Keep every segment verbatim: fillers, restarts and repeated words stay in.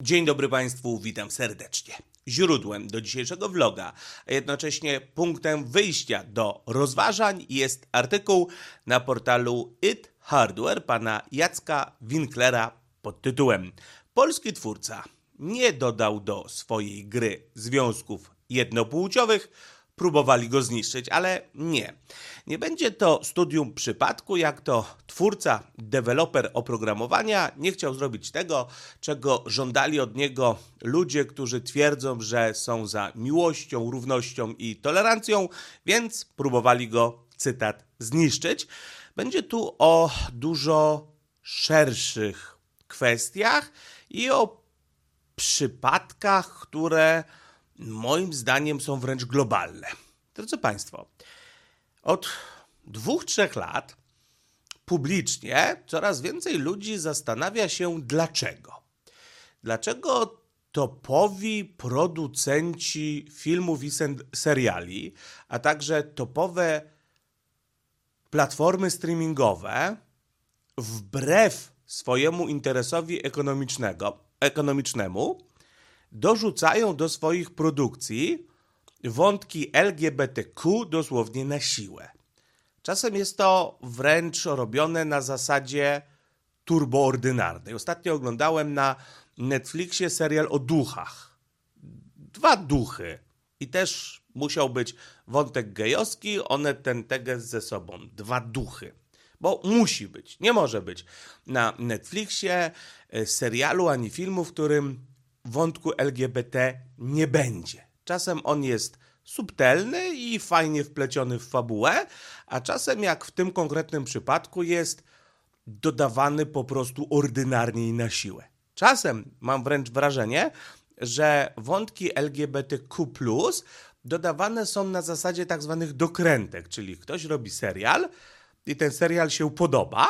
Dzień dobry Państwu, witam serdecznie. Źródłem do dzisiejszego vloga, a jednocześnie punktem wyjścia do rozważań jest artykuł na portalu id Hardware pana Jacka Winklera pod tytułem Polski twórca nie dodał do swojej gry związków jednopłciowych, próbowali go zniszczyć, ale nie. Nie będzie to studium przypadku, jak to twórca, deweloper oprogramowania nie chciał zrobić tego, czego żądali od niego ludzie, którzy twierdzą, że są za miłością, równością i tolerancją, więc próbowali go, cytat, zniszczyć. Będzie tu o dużo szerszych kwestiach i o przypadkach, które moim zdaniem są wręcz globalne. Drodzy Państwo, od dwóch, trzech lat publicznie coraz więcej ludzi zastanawia się dlaczego. Dlaczego topowi producenci filmów i seriali, a także topowe platformy streamingowe wbrew swojemu interesowi ekonomicznego, ekonomicznemu dorzucają do swoich produkcji wątki L G B T Q dosłownie na siłę. Czasem jest to wręcz robione na zasadzie turboordynarnej. Ostatnio oglądałem na Netflixie serial o duchach. Dwa duchy. I też musiał być wątek gejowski, one ten teges ze sobą. Dwa duchy. Bo musi być, nie może być na Netflixie serialu ani filmu, w którym wątku L G B T nie będzie. Czasem on jest subtelny i fajnie wpleciony w fabułę, a czasem, jak w tym konkretnym przypadku, jest dodawany po prostu ordynarnie i na siłę. Czasem mam wręcz wrażenie, że wątki L G B T Q plus, dodawane są na zasadzie tak zwanych dokrętek, czyli ktoś robi serial i ten serial się podoba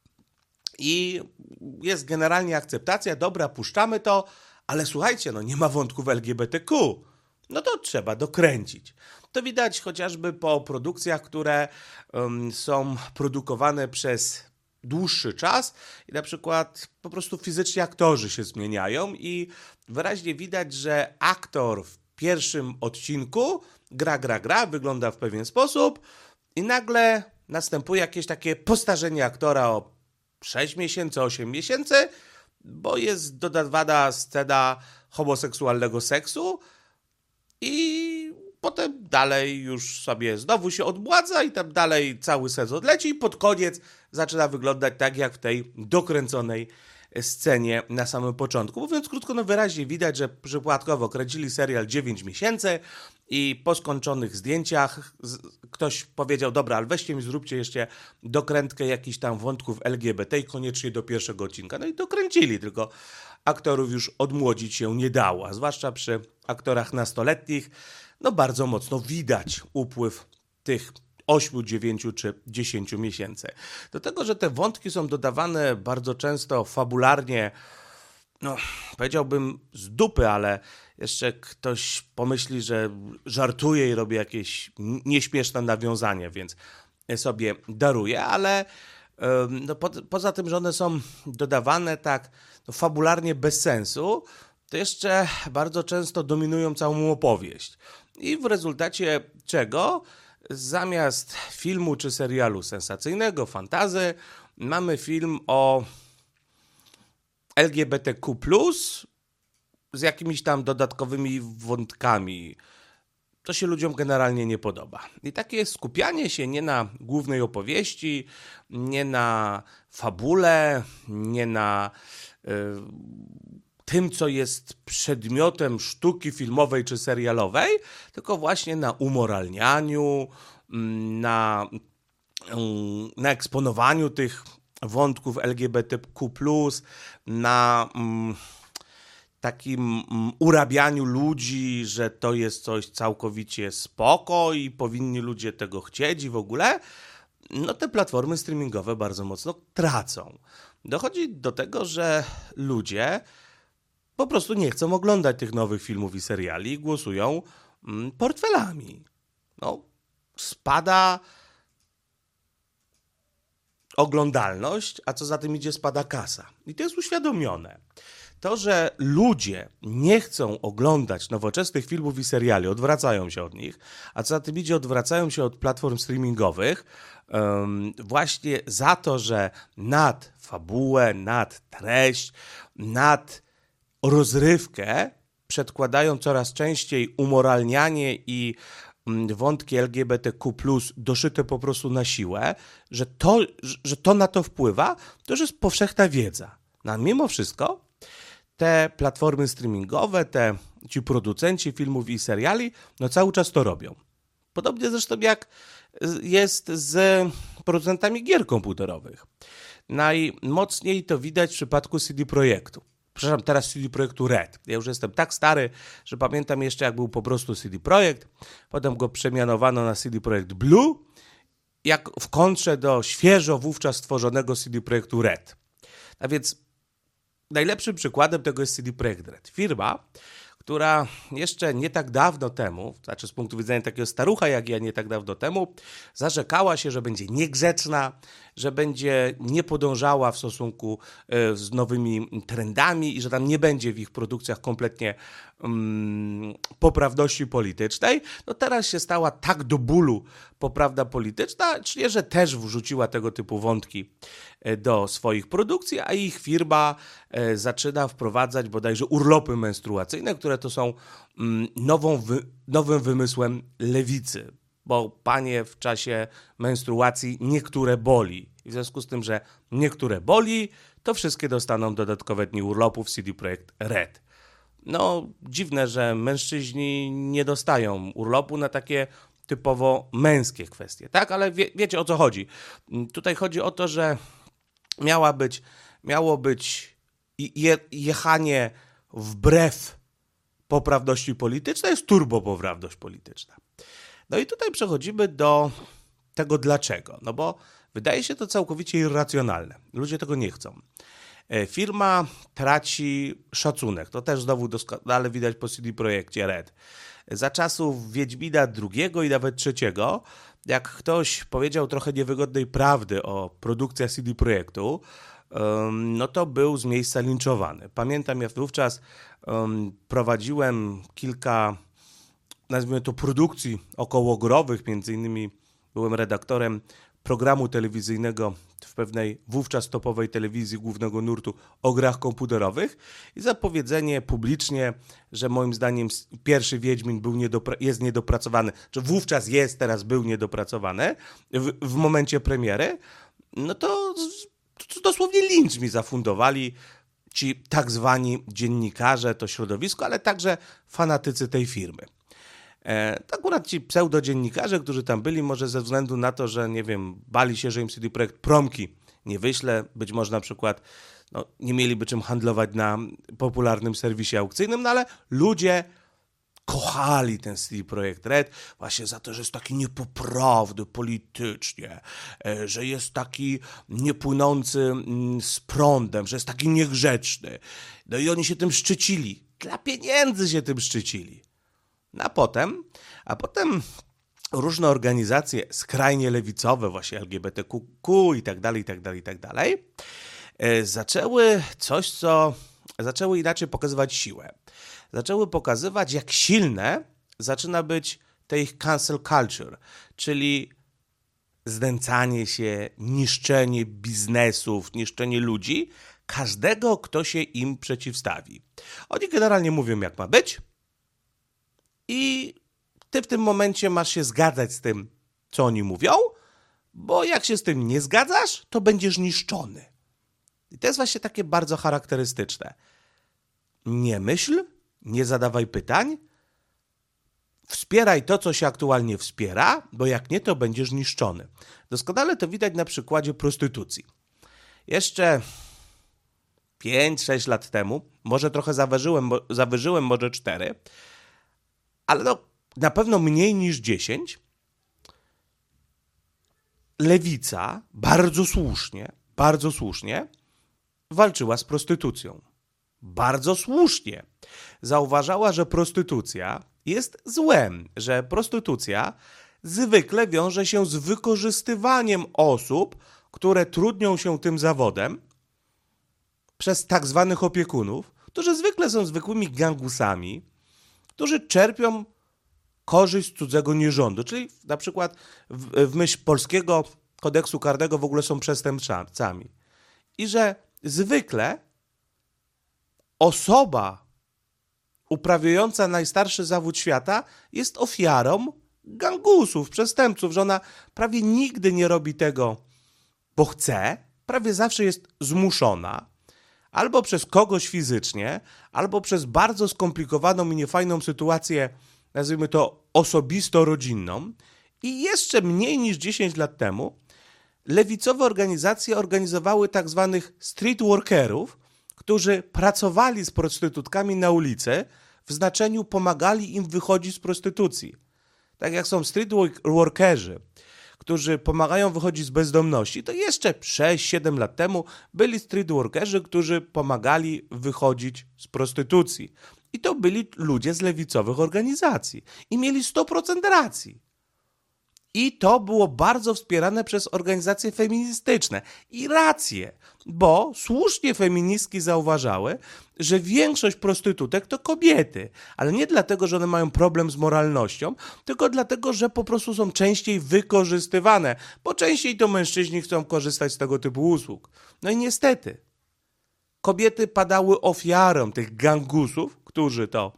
i jest generalnie akceptacja, dobra, puszczamy to, ale słuchajcie, no nie ma wątków L G B T Q, no to trzeba dokręcić. To widać chociażby po produkcjach, które um, są produkowane przez dłuższy czas i na przykład po prostu fizycznie aktorzy się zmieniają i wyraźnie widać, że aktor w pierwszym odcinku gra, gra, gra, wygląda w pewien sposób i nagle następuje jakieś takie postarzenie aktora o sześć miesięcy, osiem miesięcy, bo jest dodawana scena homoseksualnego seksu i potem dalej już sobie znowu się odmładza i tam dalej cały sezon leci i pod koniec zaczyna wyglądać tak jak w tej dokręconej scenie na samym początku. Mówiąc krótko, no wyraźnie widać, że przypadkowo kręcili serial dziewięć miesięcy i po skończonych zdjęciach ktoś powiedział, dobra, ale weźcie mi, zróbcie jeszcze dokrętkę jakichś tam wątków L G B T i koniecznie do pierwszego odcinka. No i dokręcili, tylko aktorów już odmłodzić się nie dało, a zwłaszcza przy aktorach nastoletnich, no bardzo mocno widać upływ tych ośmiu, dziewięciu czy dziesięciu miesięcy. Do tego, że te wątki są dodawane bardzo często fabularnie, no powiedziałbym z dupy, ale jeszcze ktoś pomyśli, że żartuje i robi jakieś nieśmieszne nawiązanie, więc sobie daruje, ale no, po, poza tym, że one są dodawane tak no, fabularnie bez sensu, to jeszcze bardzo często dominują całą opowieść. I w rezultacie czego zamiast filmu czy serialu sensacyjnego, fantasy, mamy film o L G B T Q plus, z jakimiś tam dodatkowymi wątkami. To się ludziom generalnie nie podoba. I takie skupianie się nie na głównej opowieści, nie na fabule, nie na y, tym, co jest przedmiotem sztuki filmowej czy serialowej, tylko właśnie na umoralnianiu, na, na eksponowaniu tych wątków L G B T Q plus, na takim urabianiu ludzi, że to jest coś całkowicie spoko i powinni ludzie tego chcieć i w ogóle, no te platformy streamingowe bardzo mocno tracą. Dochodzi do tego, że ludzie po prostu nie chcą oglądać tych nowych filmów i seriali i głosują portfelami. No, spada oglądalność, a co za tym idzie, spada kasa. I to jest uświadomione. to, że ludzie nie chcą oglądać nowoczesnych filmów i seriali, odwracają się od nich, a co za tym idzie, odwracają się od platform streamingowych, um, właśnie za to, że nad fabułę, nad treść, nad rozrywkę przedkładają coraz częściej umoralnianie i wątki L G B T Q plus, doszyte po prostu na siłę, że to, że to na to wpływa, to już jest powszechna wiedza. No, a mimo wszystko te platformy streamingowe, te, ci producenci filmów i seriali, no cały czas to robią. Podobnie zresztą jak jest z producentami gier komputerowych. Najmocniej to widać w przypadku C D Projektu. Przepraszam, teraz C D Projektu Red. Ja już jestem tak stary, że pamiętam jeszcze, jak był po prostu C D Projekt, potem go przemianowano na C D Projekt Blue, jak w kontrze do świeżo wówczas stworzonego C D Projektu Red. A więc najlepszym przykładem tego jest C D Projekt Red. Firma, która jeszcze nie tak dawno temu, znaczy z punktu widzenia takiego starucha jak ja nie tak dawno temu, zarzekała się, że będzie niegrzeczna, że będzie nie podążała w stosunku y, z nowymi trendami i że tam nie będzie w ich produkcjach kompletnie um, poprawności politycznej. No teraz się stała tak do bólu poprawna polityczna, czyli że też wrzuciła tego typu wątki y, do swoich produkcji, a ich firma y, zaczyna wprowadzać bodajże urlopy menstruacyjne, które to są um, nową wy, nowym wymysłem lewicy. Bo panie w czasie menstruacji niektóre boli. I w związku z tym, że niektóre boli, to wszystkie dostaną dodatkowe dni urlopu w C D Projekt Red. No, dziwne, że mężczyźni nie dostają urlopu na takie typowo męskie kwestie, tak? Ale wie, wiecie, o co chodzi. Tutaj chodzi o to, że miała być, miało być je, jechanie wbrew poprawności politycznej, jest turbopoprawność polityczna. No i tutaj przechodzimy do tego dlaczego. No bo wydaje się to całkowicie irracjonalne. Ludzie tego nie chcą. Firma traci szacunek. To też znowu doskonale widać po C D Projekcie Red. Za czasów Wiedźmina drugiego i nawet trzeciego, jak ktoś powiedział trochę niewygodnej prawdy o produkcjach C D Projektu, no to był z miejsca linczowany. Pamiętam, ja wówczas um, prowadziłem kilka, nazwijmy to, produkcji okołogrowych, między innymi byłem redaktorem programu telewizyjnego w pewnej wówczas topowej telewizji głównego nurtu o grach komputerowych i zapowiedzenie publicznie, że moim zdaniem pierwszy Wiedźmin był niedopra- jest niedopracowany, czy wówczas jest, teraz był niedopracowany w, w momencie premiery, no to, to dosłownie lincz mi zafundowali ci tak zwani dziennikarze, to środowisko, ale także fanatycy tej firmy. E, akurat ci pseudodziennikarze, którzy tam byli, może ze względu na to, że nie wiem, bali się, że im C D Projekt promki nie wyśle, być może na przykład no, nie mieliby czym handlować na popularnym serwisie aukcyjnym, no ale ludzie kochali ten C D Projekt Red właśnie za to, że jest taki niepoprawny politycznie, e, że jest taki niepłynący mm, z prądem, że jest taki niegrzeczny. No i oni się tym szczycili. Dla pieniędzy się tym szczycili. No a potem, a potem różne organizacje skrajnie lewicowe, właśnie L G B T Q i tak dalej, i tak dalej, i tak dalej, zaczęły coś, co zaczęły inaczej pokazywać siłę. Zaczęły pokazywać, jak silne zaczyna być te ich cancel culture, czyli znęcanie się, niszczenie biznesów, niszczenie ludzi, każdego, kto się im przeciwstawi. Oni generalnie mówią, jak ma być, i ty w tym momencie masz się zgadzać z tym, co oni mówią, bo jak się z tym nie zgadzasz, to będziesz niszczony. I to jest właśnie takie bardzo charakterystyczne. Nie myśl, nie zadawaj pytań, wspieraj to, co się aktualnie wspiera, bo jak nie, to będziesz niszczony. Doskonale to widać na przykładzie prostytucji. Jeszcze pięć sześć lat temu, może trochę zawyżyłem, zawyżyłem może cztery, ale no, na pewno mniej niż dziesięć, lewica bardzo słusznie, bardzo słusznie walczyła z prostytucją. Bardzo słusznie. Zauważała, że prostytucja jest złem, że prostytucja zwykle wiąże się z wykorzystywaniem osób, które trudnią się tym zawodem przez tak zwanych opiekunów. którzy zwykle są zwykłymi gangusami, którzy czerpią korzyść z cudzego nierządu, czyli na przykład w, w myśl polskiego kodeksu karnego w ogóle są przestępcami. I że zwykle osoba uprawiająca najstarszy zawód świata jest ofiarą gangusów, przestępców, że ona prawie nigdy nie robi tego, bo chce, prawie zawsze jest zmuszona, albo przez kogoś fizycznie, albo przez bardzo skomplikowaną i niefajną sytuację, nazwijmy to osobisto-rodzinną. I jeszcze mniej niż dziesięć lat temu lewicowe organizacje organizowały tak zwanych street workerów, którzy pracowali z prostytutkami na ulicy, w znaczeniu pomagali im wychodzić z prostytucji. Tak jak są street workerzy, którzy pomagają wychodzić z bezdomności, to jeszcze sześć siedem lat temu byli street workerzy, którzy pomagali wychodzić z prostytucji. I to byli ludzie z lewicowych organizacji. I mieli sto procent racji. I to było bardzo wspierane przez organizacje feministyczne. I racje, bo słusznie feministki zauważały, że większość prostytutek to kobiety. Ale nie dlatego, że one mają problem z moralnością, tylko dlatego, że po prostu są częściej wykorzystywane, bo częściej to mężczyźni chcą korzystać z tego typu usług. No i niestety, kobiety padały ofiarą tych gangusów, którzy to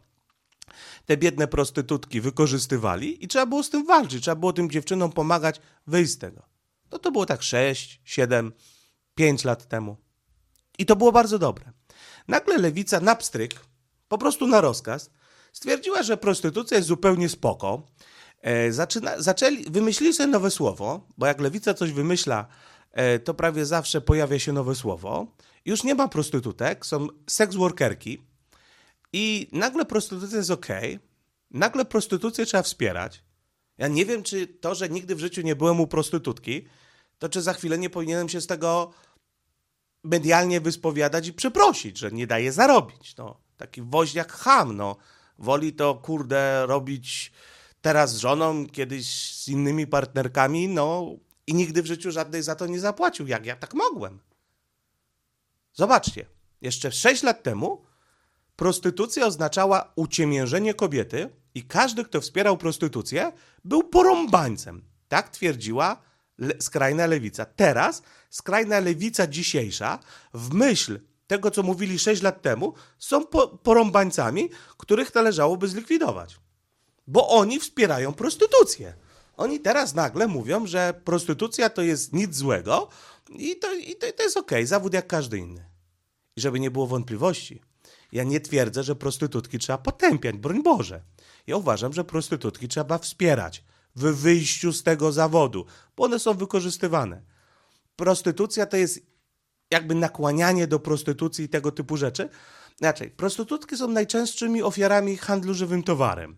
te biedne prostytutki wykorzystywali i trzeba było z tym walczyć, trzeba było tym dziewczynom pomagać wyjść z tego. No to było tak sześć, siedem, pięć lat temu. I to było bardzo dobre. Nagle lewica na pstryk, po prostu na rozkaz, stwierdziła, że prostytucja jest zupełnie spoko. E, zaczyna, zaczęli, wymyślili sobie nowe słowo, bo jak lewica coś wymyśla, e, to prawie zawsze pojawia się nowe słowo. Już nie ma prostytutek, są sex workerki. I nagle prostytucja jest okej, okay. Nagle prostytucję trzeba wspierać. Ja nie wiem, czy to, że nigdy w życiu nie byłem u prostytutki, to czy za chwilę nie powinienem się z tego medialnie wyspowiadać i przeprosić, że nie daje zarobić. No, taki woźniak cham, no. Woli to, kurde, robić teraz z żoną, kiedyś z innymi partnerkami, no i nigdy w życiu żadnej za to nie zapłacił. Jak ja tak mogłem? Zobaczcie, jeszcze sześć lat temu prostytucja oznaczała uciemiężenie kobiety i każdy, kto wspierał prostytucję, był porąbańcem. Tak twierdziła le- skrajna lewica. Teraz skrajna lewica dzisiejsza, w myśl tego, co mówili sześć lat temu, są po- porąbańcami, których należałoby zlikwidować. Bo oni wspierają prostytucję. Oni teraz nagle mówią, że prostytucja to jest nic złego i to, i to, to jest okej, zawód jak każdy inny. I żeby nie było wątpliwości, ja nie twierdzę, że prostytutki trzeba potępiać, broń Boże. Ja uważam, że prostytutki trzeba wspierać w wyjściu z tego zawodu, bo one są wykorzystywane. Prostytucja to jest jakby nakłanianie do prostytucji i tego typu rzeczy. Inaczej, prostytutki są najczęstszymi ofiarami handlu żywym towarem.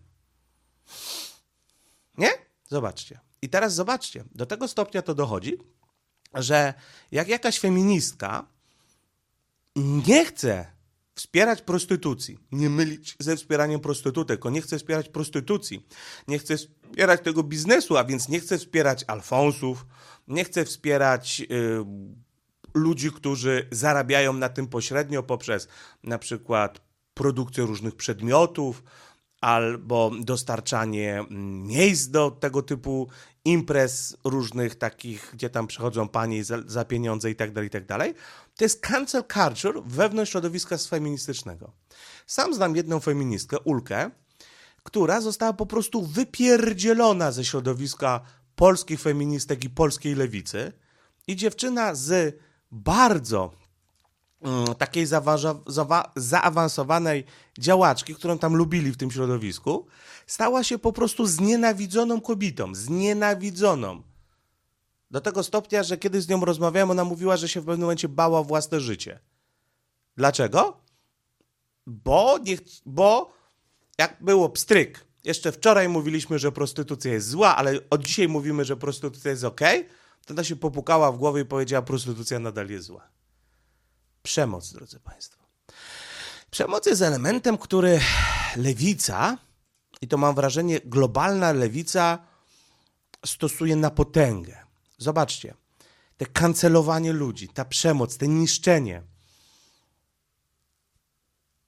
Nie? Zobaczcie. I teraz zobaczcie, do tego stopnia to dochodzi, że jak jakaś feministka nie chce wspierać prostytucji, nie mylić ze wspieraniem prostytutek, on nie chce wspierać prostytucji, nie chce wspierać tego biznesu, a więc nie chce wspierać alfonsów, nie chce wspierać y, ludzi, którzy zarabiają na tym pośrednio poprzez na przykład produkcję różnych przedmiotów albo dostarczanie miejsc do tego typu imprez różnych takich, gdzie tam przychodzą panie za, za pieniądze i tak dalej, i tak dalej. To jest cancel culture wewnątrz środowiska feministycznego. Sam znam jedną feministkę, Ulkę, która została po prostu wypierdzielona ze środowiska polskich feministek i polskiej lewicy i dziewczyna z bardzo mm, takiej zawa- zawa- zaawansowanej działaczki, którą tam lubili w tym środowisku, stała się po prostu znienawidzoną kobietą, znienawidzoną. Do tego stopnia, że kiedy z nią rozmawiałem, ona mówiła, że się w pewnym momencie bała o własne życie. Dlaczego? Bo, nie, bo jak było pstryk, jeszcze wczoraj mówiliśmy, że prostytucja jest zła, ale od dzisiaj mówimy, że prostytucja jest okej, to ona się popukała w głowie i powiedziała, prostytucja nadal jest zła. Przemoc, drodzy Państwo. Przemoc jest elementem, który lewica, i to mam wrażenie, globalna lewica stosuje na potęgę. Zobaczcie, te kancelowanie ludzi, ta przemoc, te niszczenie.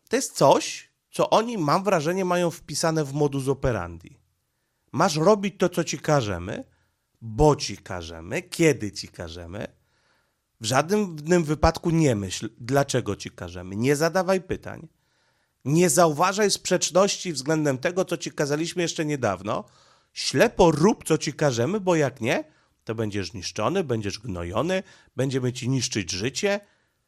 to jest coś, co oni, mam wrażenie, mają wpisane w modus operandi. Masz robić to, co ci każemy, bo ci każemy, kiedy ci każemy. W żadnym wypadku nie myśl, dlaczego ci każemy. Nie zadawaj pytań. Nie zauważaj sprzeczności względem tego, co ci kazaliśmy jeszcze niedawno. Ślepo rób, co ci każemy, bo jak nie, to będziesz niszczony, będziesz gnojony, będziemy ci niszczyć życie,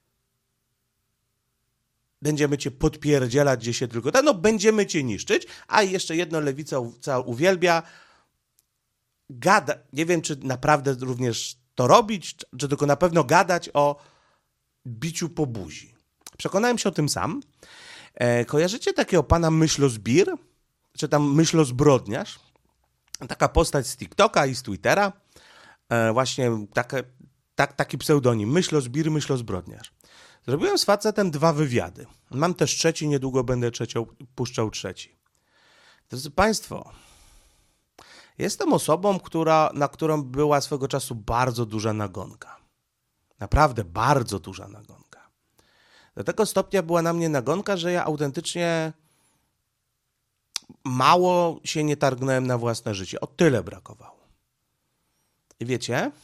będziemy cię podpierdzielać, gdzie się tylko da. No, będziemy cię niszczyć, a jeszcze jedno lewica uwielbia. Gada, nie wiem, czy naprawdę również to robić, czy tylko na pewno gadać o biciu po buzi. Przekonałem się o tym sam. E, kojarzycie takiego pana Myślozbir? Czy tam Myślozbrodniarz? Taka postać z TikToka i z Twittera. E, właśnie takie, tak, taki pseudonim. Myślozbir, Myślozbrodniarz. Zrobiłem z facetem dwa wywiady. Mam też trzeci, niedługo będę trzecią, puszczał trzeci. Drodzy Państwo, jestem osobą, która, na którą była swego czasu bardzo duża nagonka. Naprawdę bardzo duża nagonka. Do tego stopnia była na mnie nagonka, że ja autentycznie mało się nie targnąłem na własne życie. O tyle brakowało. I wiecie,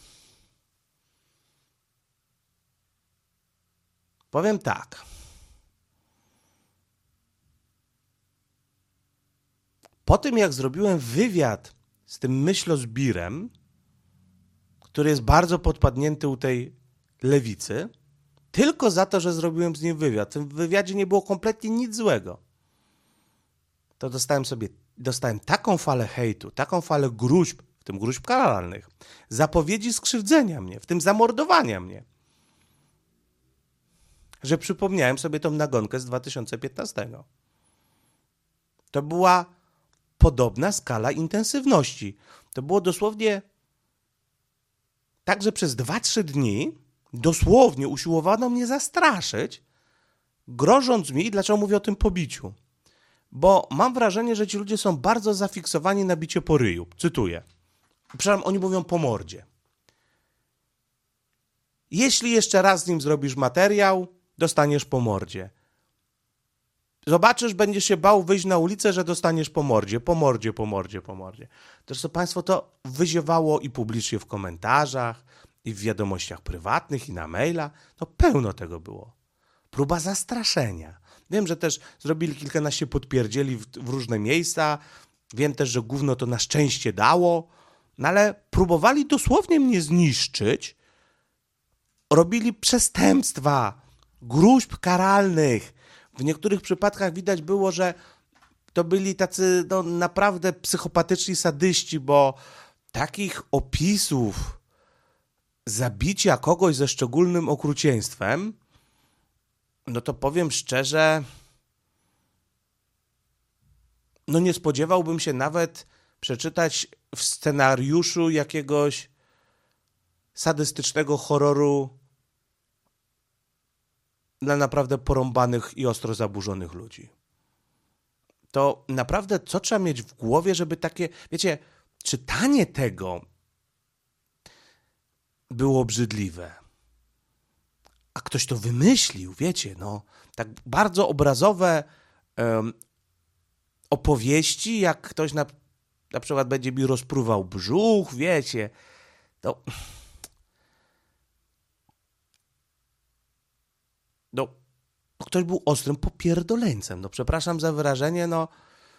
powiem tak. Po tym, jak zrobiłem wywiad z tym Myślozbirem, który jest bardzo podpadnięty u tej lewicy, tylko za to, że zrobiłem z nim wywiad. W tym wywiadzie nie było kompletnie nic złego. To dostałem sobie, dostałem taką falę hejtu, taką falę gruźb, w tym gruźb karalnych, zapowiedzi skrzywdzenia mnie, w tym zamordowania mnie, że przypomniałem sobie tą nagonkę z dwa tysiące piętnastego. To była podobna skala intensywności. To było dosłownie tak, że przez dwa trzy dni dosłownie usiłowano mnie zastraszyć, grożąc mi, dlaczego mówię o tym pobiciu. Bo mam wrażenie, że ci ludzie są bardzo zafiksowani na bicie po ryju. Cytuję. Przepraszam, oni mówią po mordzie. Jeśli jeszcze raz z nim zrobisz materiał, dostaniesz po mordzie. Zobaczysz, będziesz się bał wyjść na ulicę, że dostaniesz po mordzie, po mordzie, po mordzie, po mordzie. Zresztą Państwo to wyziewało i publicznie w komentarzach, i w wiadomościach prywatnych, i na maila. No pełno tego było. Próba zastraszenia. Wiem, że też zrobili kilkanaście podpierdzieli w, w różne miejsca. Wiem też, że gówno to na szczęście dało. No ale próbowali dosłownie mnie zniszczyć. Robili przestępstwa, gruźb karalnych. W niektórych przypadkach widać było, że to byli tacy no, naprawdę psychopatyczni sadyści, bo takich opisów zabicia kogoś ze szczególnym okrucieństwem, no to powiem szczerze, no nie spodziewałbym się nawet przeczytać w scenariuszu jakiegoś sadystycznego horroru dla naprawdę porąbanych i ostro zaburzonych ludzi. To naprawdę co trzeba mieć w głowie, żeby takie, wiecie, czytanie tego było obrzydliwe. A ktoś to wymyślił, wiecie, no, tak bardzo obrazowe um, opowieści, jak ktoś na, na przykład będzie mi rozpruwał brzuch, wiecie, to... No, ktoś był ostrym popierdoleńcem. No, przepraszam za wyrażenie, no...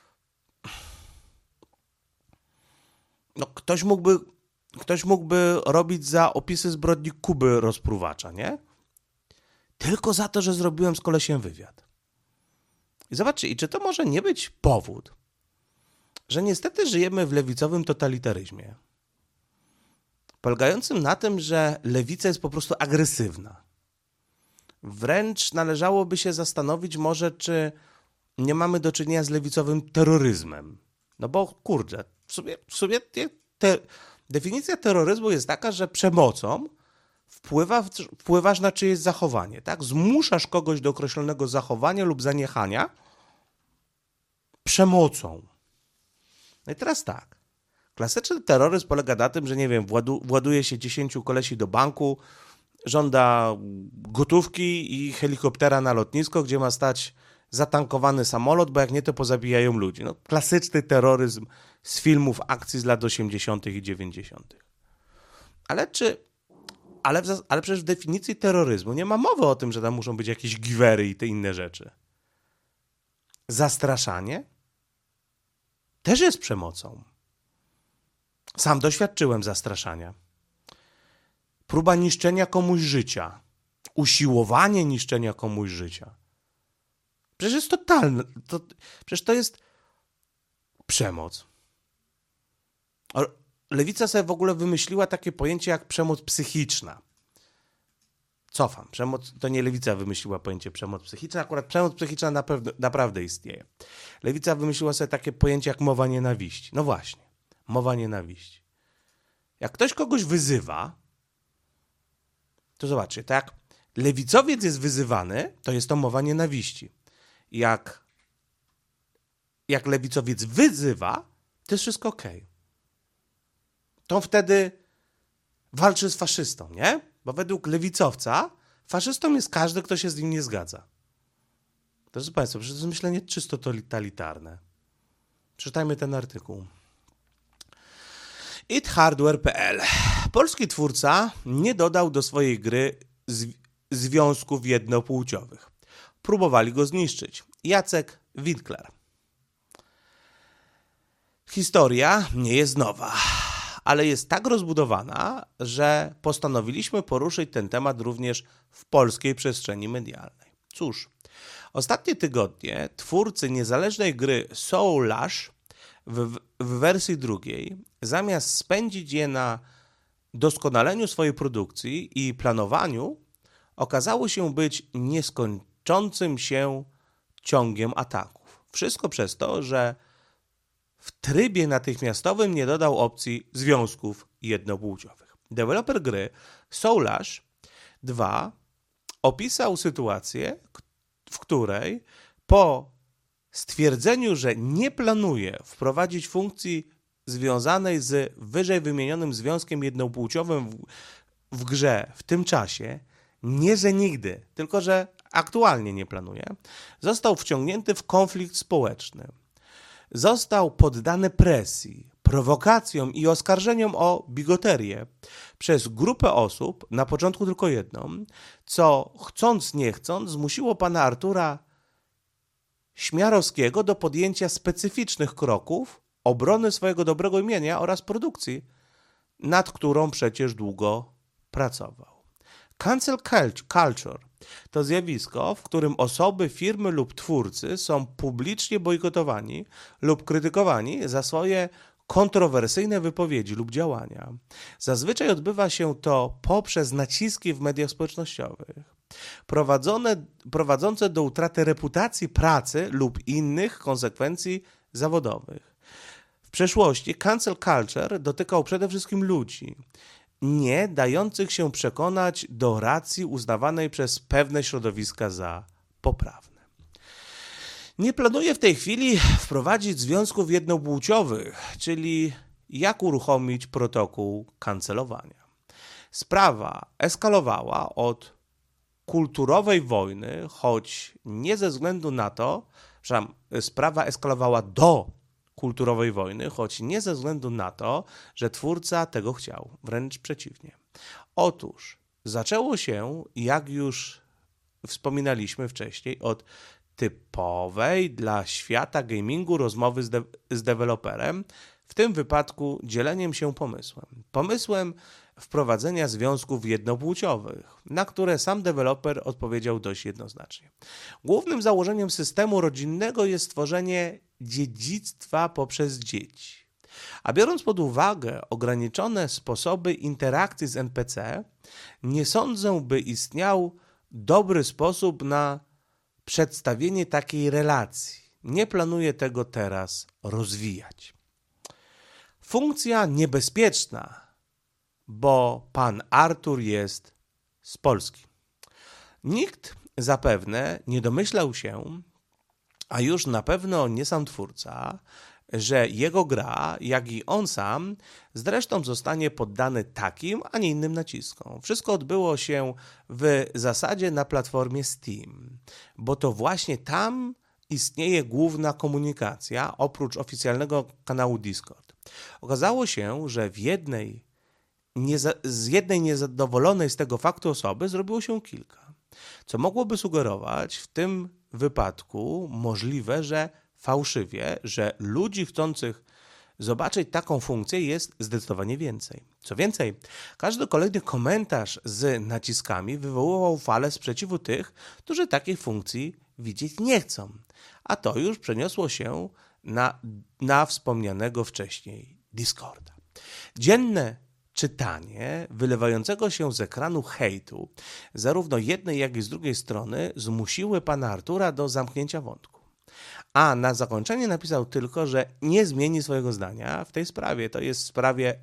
No, ktoś mógłby, ktoś mógłby robić za opisy zbrodni Kuby rozpruwacza, nie? Tylko za to, że zrobiłem z kolesiem wywiad. I zobaczcie, i czy to może nie być powód, że niestety żyjemy w lewicowym totalitaryzmie, polegającym na tym, że lewica jest po prostu agresywna. Wręcz należałoby się zastanowić może, czy nie mamy do czynienia z lewicowym terroryzmem. No bo, kurczę, w sumie, w sumie te, definicja terroryzmu jest taka, że przemocą wpływa, wpływasz na czyjeś zachowanie, tak? Zmuszasz kogoś do określonego zachowania lub zaniechania przemocą. No i teraz tak. Klasyczny terroryzm polega na tym, że nie wiem, władu, właduje się dziesięciu kolesi do banku, żąda gotówki i helikoptera na lotnisko, gdzie ma stać zatankowany samolot, bo jak nie, to pozabijają ludzi. No, klasyczny terroryzm z filmów akcji z lat osiemdziesiątych i dziewięćdziesiątych. Ale czy... Ale, w, ale przecież w definicji terroryzmu nie ma mowy o tym, że tam muszą być jakieś giwery i te inne rzeczy. Zastraszanie też jest przemocą. Sam doświadczyłem zastraszania. Próba niszczenia komuś życia. Usiłowanie niszczenia komuś życia. Przecież jest totalne. To, przecież to jest przemoc. Lewica sobie w ogóle wymyśliła takie pojęcie jak przemoc psychiczna. Cofam. Przemoc, to nie Lewica wymyśliła pojęcie przemoc psychiczna, akurat przemoc psychiczna naprawdę, naprawdę istnieje. Lewica wymyśliła sobie takie pojęcie jak mowa nienawiści. No właśnie, mowa nienawiści. Jak ktoś kogoś wyzywa, to zobaczcie, tak jak lewicowiec jest wyzywany, to jest to mowa nienawiści. Jak, jak lewicowiec wyzywa, to jest wszystko okej. To on wtedy walczy z faszystą, nie? Bo według lewicowca faszystą jest każdy, kto się z nim nie zgadza. Drodzy Państwo, to jest myślenie czysto totalitarne. Przeczytajmy ten artykuł. it hardware kropka p l. Polski twórca nie dodał do swojej gry zw- związków jednopłciowych. Próbowali go zniszczyć. Jacek Winkler. Historia nie jest nowa, ale jest tak rozbudowana, że postanowiliśmy poruszyć ten temat również w polskiej przestrzeni medialnej. Cóż, ostatnie tygodnie twórcy niezależnej gry Soulash w, w wersji drugiej, zamiast spędzić je na doskonaleniu swojej produkcji i planowaniu, okazało się być nieskończącym się ciągiem ataków. Wszystko przez to, że w trybie natychmiastowym nie dodał opcji związków jednopłciowych. Deweloper gry Soulash dwa opisał sytuację, w której po stwierdzeniu, że nie planuje wprowadzić funkcji związanej z wyżej wymienionym związkiem jednopłciowym w, w grze w tym czasie, nie że nigdy, tylko że aktualnie nie planuje, został wciągnięty w konflikt społeczny. Został poddany presji, prowokacjom i oskarżeniom o bigoterię przez grupę osób, na początku tylko jedną, co chcąc nie chcąc zmusiło pana Artura Śmiarowskiego do podjęcia specyficznych kroków obrony swojego dobrego imienia oraz produkcji, nad którą przecież długo pracował. Cancel culture to zjawisko, w którym osoby, firmy lub twórcy są publicznie bojkotowani lub krytykowani za swoje kontrowersyjne wypowiedzi lub działania. Zazwyczaj odbywa się to poprzez naciski w mediach społecznościowych, prowadzone, prowadzące do utraty reputacji pracy lub innych konsekwencji zawodowych. W przeszłości cancel culture dotykał przede wszystkim ludzi, nie dających się przekonać do racji uznawanej przez pewne środowiska za poprawne. Nie planuję w tej chwili wprowadzić związków jednopłciowych, czyli jak uruchomić protokół kancelowania. Sprawa eskalowała od kulturowej wojny, choć nie ze względu na to, że sprawa eskalowała do kulturowej wojny, choć nie ze względu na to, że twórca tego chciał, wręcz przeciwnie. Otóż zaczęło się, jak już wspominaliśmy wcześniej, od typowej dla świata gamingu rozmowy z, de- z deweloperem, w tym wypadku dzieleniem się pomysłem. Pomysłem wprowadzenia związków jednopłciowych, na które sam deweloper odpowiedział dość jednoznacznie. Głównym założeniem systemu rodzinnego jest stworzenie dziedzictwa poprzez dzieci. A biorąc pod uwagę ograniczone sposoby interakcji z en pe ce, nie sądzę, by istniał dobry sposób na przedstawienie takiej relacji. Nie planuję tego teraz rozwijać. Funkcja niebezpieczna, bo pan Artur jest z Polski. Nikt zapewne nie domyślał się, a już na pewno nie sam twórca, że jego gra, jak i on sam, zresztą zostanie poddany takim, a nie innym naciskom. Wszystko odbyło się w zasadzie na platformie Steam, bo to właśnie tam istnieje główna komunikacja, oprócz oficjalnego kanału Discord. Okazało się, że w jednej, nieza, z jednej niezadowolonej z tego faktu osoby zrobiło się kilka, co mogłoby sugerować w tym wypadku możliwe, że fałszywie, że ludzi chcących zobaczyć taką funkcję jest zdecydowanie więcej. Co więcej, każdy kolejny komentarz z naciskami wywoływał falę sprzeciwu tych, którzy takiej funkcji widzieć nie chcą. A to już przeniosło się na, na wspomnianego wcześniej Discorda. Dzienne czytanie wylewającego się z ekranu hejtu zarówno jednej, jak i z drugiej strony zmusiły pana Artura do zamknięcia wątku. A na zakończenie napisał tylko, że nie zmieni swojego zdania w tej sprawie. To jest w sprawie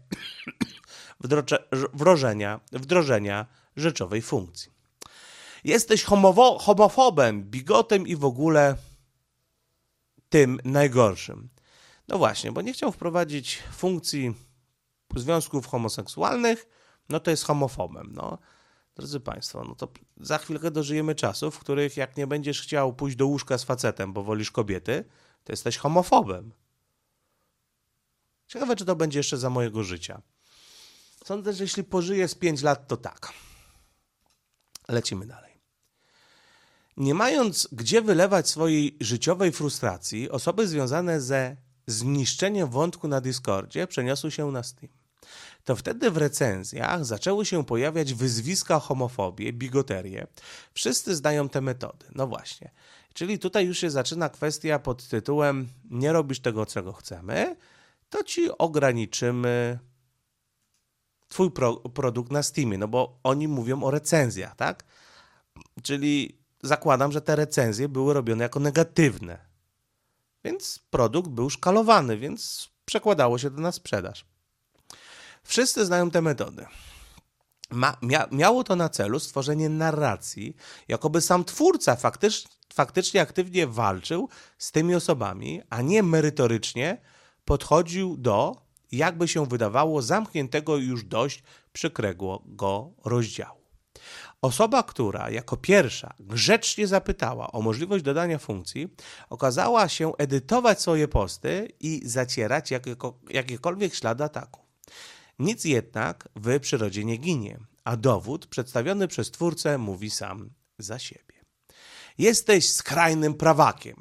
wdrożenia, wdrożenia rzeczowej funkcji. Jesteś homowo- homofobem, bigotem i w ogóle tym najgorszym. No właśnie, bo nie chciał wprowadzić funkcji związków homoseksualnych, no to jest homofobem. No, drodzy Państwo, no to za chwilkę dożyjemy czasów, w których jak nie będziesz chciał pójść do łóżka z facetem, bo wolisz kobiety, to jesteś homofobem. Ciekawe, czy to będzie jeszcze za mojego życia. Sądzę, że jeśli pożyję z pięć lat, to tak. Lecimy dalej. Nie mając gdzie wylewać swojej życiowej frustracji, osoby związane ze zniszczeniem wątku na Discordzie przeniosły się na Steam. To wtedy w recenzjach zaczęły się pojawiać wyzwiska o homofobię, bigoterię. Wszyscy znają te metody. No właśnie. Czyli tutaj już się zaczyna kwestia pod tytułem nie robisz tego, czego chcemy, to ci ograniczymy twój pro- produkt na Steamie, no bo oni mówią o recenzjach, tak? Czyli zakładam, że te recenzje były robione jako negatywne. Więc produkt był szkalowany, więc przekładało się to na sprzedaż. Wszyscy znają te metody. Ma, mia, miało to na celu stworzenie narracji, jakoby sam twórca faktycz, faktycznie aktywnie walczył z tymi osobami, a nie merytorycznie podchodził do, jakby się wydawało, zamkniętego już dość przykrego rozdziału. Osoba, która jako pierwsza grzecznie zapytała o możliwość dodania funkcji, okazała się edytować swoje posty i zacierać jakieko, jakiekolwiek ślady ataku. Nic jednak w przyrodzie nie ginie, a dowód przedstawiony przez twórcę mówi sam za siebie. Jesteś skrajnym prawakiem.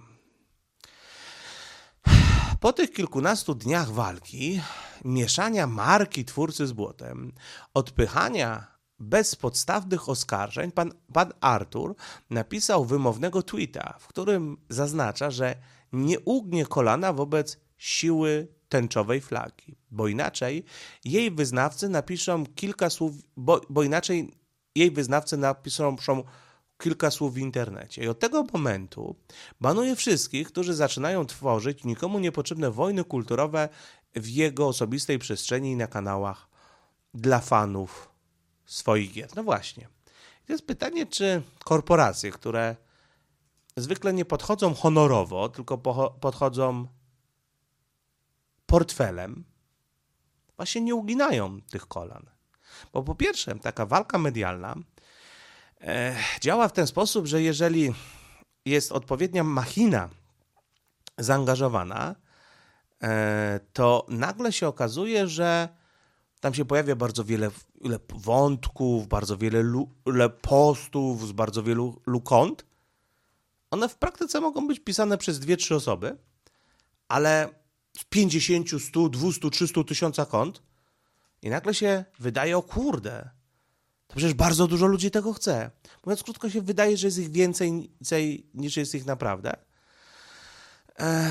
Po tych kilkunastu dniach walki, mieszania marki twórcy z błotem, odpychania bezpodstawnych oskarżeń, pan, pan Artur napisał wymownego tweeta, w którym zaznacza, że nie ugnie kolana wobec siły tęczowej flagi, bo inaczej jej wyznawcy napiszą kilka słów, bo, bo inaczej jej wyznawcy napiszą kilka słów w internecie. I od tego momentu banuje wszystkich, którzy zaczynają tworzyć nikomu niepotrzebne wojny kulturowe w jego osobistej przestrzeni i na kanałach dla fanów swoich gier. No właśnie. To jest pytanie, czy korporacje, które zwykle nie podchodzą honorowo, tylko podchodzą portfelem, właśnie nie uginają tych kolan. Bo po pierwsze, taka walka medialna e, działa w ten sposób, że jeżeli jest odpowiednia machina zaangażowana, e, to nagle się okazuje, że tam się pojawia bardzo wiele, wiele wątków, bardzo wiele, lu, wiele postów z bardzo wielu kont. One w praktyce mogą być pisane przez dwie, trzy osoby, ale z pięćdziesiąt, sto, dwieście, trzysta tysiąca kont i nagle się wydaje, o kurde, to przecież bardzo dużo ludzi tego chce. Mówiąc krótko, się wydaje, że jest ich więcej, więcej niż jest ich naprawdę. Ech.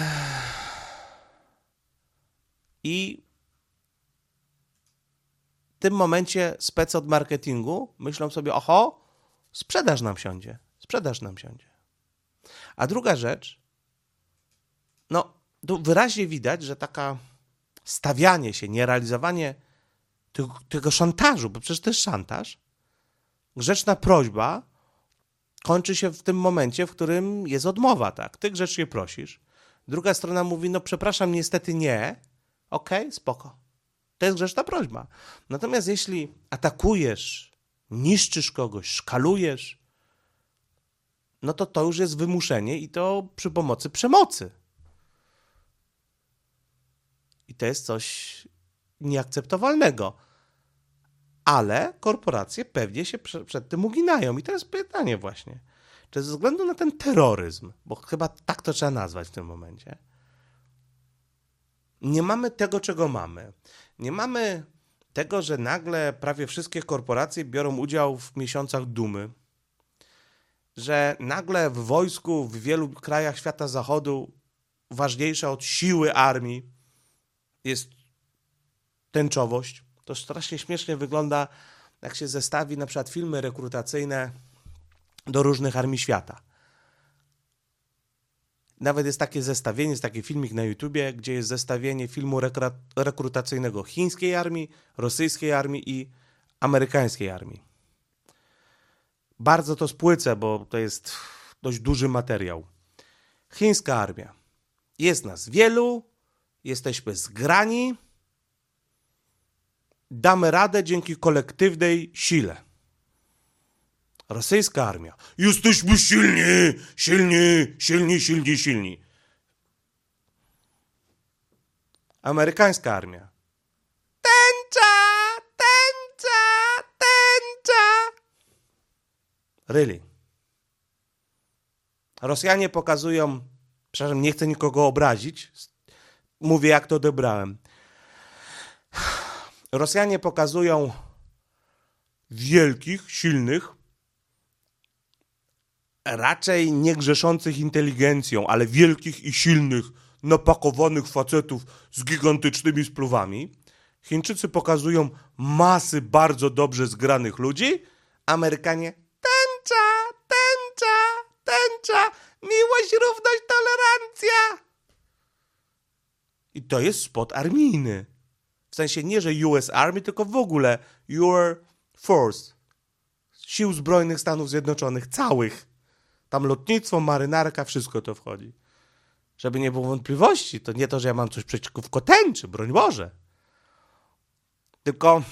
I w tym momencie spec od marketingu myślą sobie, oho, sprzedaż nam siądzie, sprzedaż nam siądzie. A druga rzecz, no, tu wyraźnie widać, że taka stawianie się, nierealizowanie tego, tego szantażu, bo przecież to jest szantaż, grzeczna prośba kończy się w tym momencie, w którym jest odmowa, tak? Ty grzecznie prosisz, Druga strona mówi, no przepraszam, niestety nie. Okej, okay, spoko. To jest grzeczna prośba. Natomiast jeśli atakujesz, niszczysz kogoś, szkalujesz, no to to już jest wymuszenie i to przy pomocy przemocy. I to jest coś nieakceptowalnego. Ale korporacje pewnie się przed, przed tym uginają. I to jest pytanie właśnie. Czy ze względu na ten terroryzm, bo chyba tak to trzeba nazwać w tym momencie, nie mamy tego, czego mamy. Nie mamy tego, że nagle prawie wszystkie korporacje biorą udział w miesiącach dumy. Że nagle w wojsku w wielu krajach świata zachodu ważniejsza od siły armii jest tęczowość. To strasznie śmiesznie wygląda, jak się zestawi na przykład filmy rekrutacyjne do różnych armii świata. Nawet jest takie zestawienie, jest taki filmik na YouTubie, gdzie jest zestawienie filmu rekra- rekrutacyjnego chińskiej armii, rosyjskiej armii i amerykańskiej armii. Bardzo to spłycę, bo to jest dość duży materiał. Chińska armia. Jest nas wielu, jesteśmy zgrani, damy radę dzięki kolektywnej sile. Rosyjska armia. Jesteśmy silni, silni, silni, silni, silni. Amerykańska armia. Tęcza, tęcza, tęcza. Really. Rosjanie pokazują, przepraszam, nie chcę nikogo obrazić, mówię jak to odebrałem. Rosjanie pokazują wielkich, silnych, raczej nie grzeszących inteligencją, ale wielkich i silnych, napakowanych facetów z gigantycznymi spluwami. Chińczycy pokazują masy bardzo dobrze zgranych ludzi. Amerykanie tęcza, tęcza, tęcza, miłość, równość, tolerancja. I to jest spot armijny. W sensie nie, że U S Army, tylko w ogóle Your Force. Sił Zbrojnych Stanów Zjednoczonych, całych. Tam lotnictwo, marynarka, wszystko to wchodzi. Żeby nie było wątpliwości, to nie to, że ja mam coś przeciwko tęczy, broń Boże. Tylko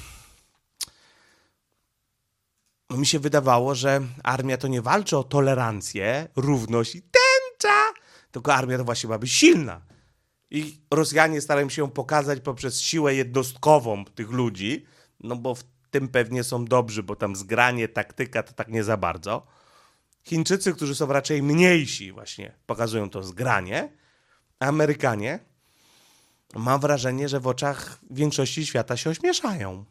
mi się wydawało, że armia to nie walczy o tolerancję, równość i tęcza, tylko armia to właśnie ma być silna. I Rosjanie starają się ją pokazać poprzez siłę jednostkową tych ludzi, no bo w tym pewnie są dobrzy, bo tam zgranie, taktyka to tak nie za bardzo. Chińczycy, którzy są raczej mniejsi, właśnie pokazują to zgranie. A Amerykanie, mam wrażenie, że w oczach większości świata się ośmieszają.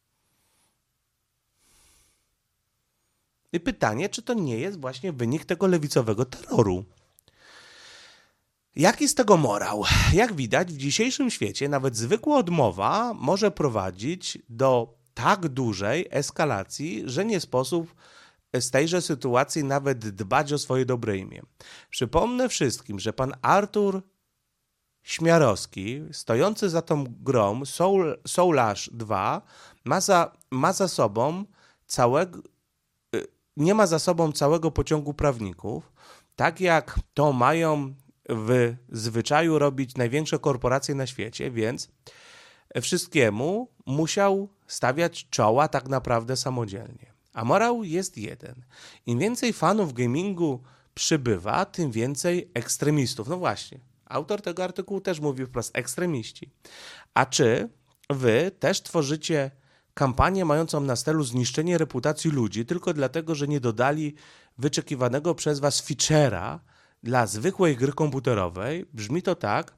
I pytanie, czy to nie jest właśnie wynik tego lewicowego terroru? Jaki z tego morał? Jak widać, w dzisiejszym świecie nawet zwykła odmowa może prowadzić do tak dużej eskalacji, że nie sposób z tejże sytuacji nawet dbać o swoje dobre imię. Przypomnę wszystkim, że pan Artur Śmiarowski, stojący za tą grą Soul, Soulash dwa, ma za, ma za sobą całego, nie ma za sobą całego pociągu prawników, tak jak to mają w zwyczaju robić największe korporacje na świecie, więc wszystkiemu musiał stawiać czoła tak naprawdę samodzielnie. A morał jest jeden. Im więcej fanów gamingu przybywa, tym więcej ekstremistów. No właśnie, autor tego artykułu też mówi wprost ekstremiści. A czy wy też tworzycie kampanię mającą na celu zniszczenie reputacji ludzi tylko dlatego, że nie dodali wyczekiwanego przez was feature'a dla zwykłej gry komputerowej? Brzmi to tak.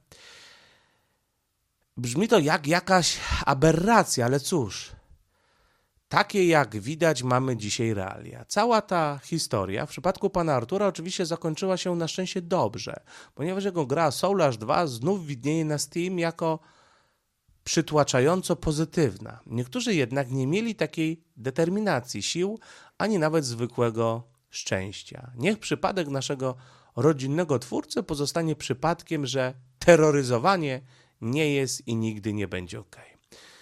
Brzmi to jak jakaś aberracja, ale cóż. Takie jak widać mamy dzisiaj realia. Cała ta historia w przypadku pana Artura oczywiście zakończyła się na szczęście dobrze, ponieważ jego gra Soulash dwa znów widnieje na Steam jako przytłaczająco pozytywna. Niektórzy jednak nie mieli takiej determinacji, sił, ani nawet zwykłego szczęścia. Niech przypadek naszego rodzinnego twórcy pozostanie przypadkiem, że terroryzowanie nie jest i nigdy nie będzie okej.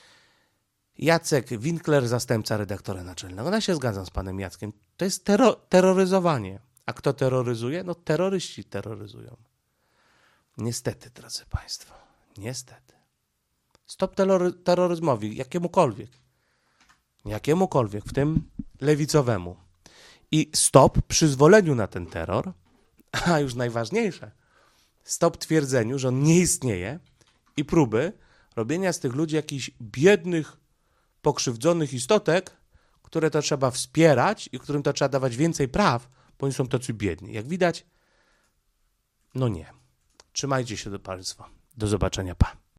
Jacek Winkler, zastępca redaktora naczelnego. No ja się zgadzam z panem Jackiem. To jest terro- terroryzowanie. A kto terroryzuje? No terroryści terroryzują. Niestety, drodzy Państwo, niestety. Stop terrory- terroryzmowi, jakiemukolwiek. Jakiemukolwiek, w tym lewicowemu. I stop przyzwoleniu na ten terror, a już najważniejsze, stop twierdzeniu, że on nie istnieje i próby robienia z tych ludzi jakichś biednych, pokrzywdzonych istotek, które to trzeba wspierać i którym to trzeba dawać więcej praw, bo oni są tacy biedni. Jak widać, no nie. Trzymajcie się do Państwa. Do zobaczenia, pa.